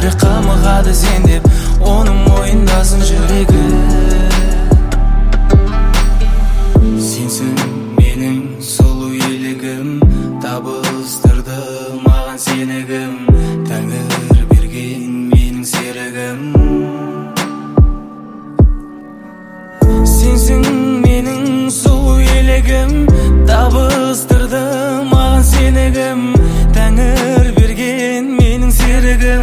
жүрек қамығады сен деп, оның мойындасың жүрегі. Сенсің менің сұлу елігім, табыстырды маған сенігім, Тәңір берген менің серігім. Сенсің менің сұлу елігім, табыстырды маған сенігім, Тәңір берген менің серігім.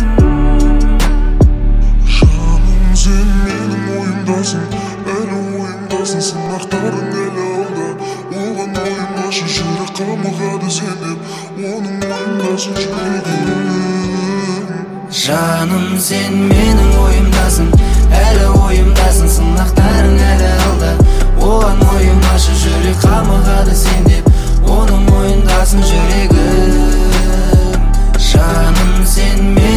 Жаным, сен менің ойымдасың, әлі ойымдасың, сынақтарың әлі алда. Оған мойымашы, жүрек қамығады сен деп, оның мойындасың жүрегім. Жаным, сен менің ойымдасың, әлі ойымдасың, сынақтарың әлі алда. Оған мойымашы, жүрек қамығады сен деп, оның мойындасың жүрегім. Жаным, сен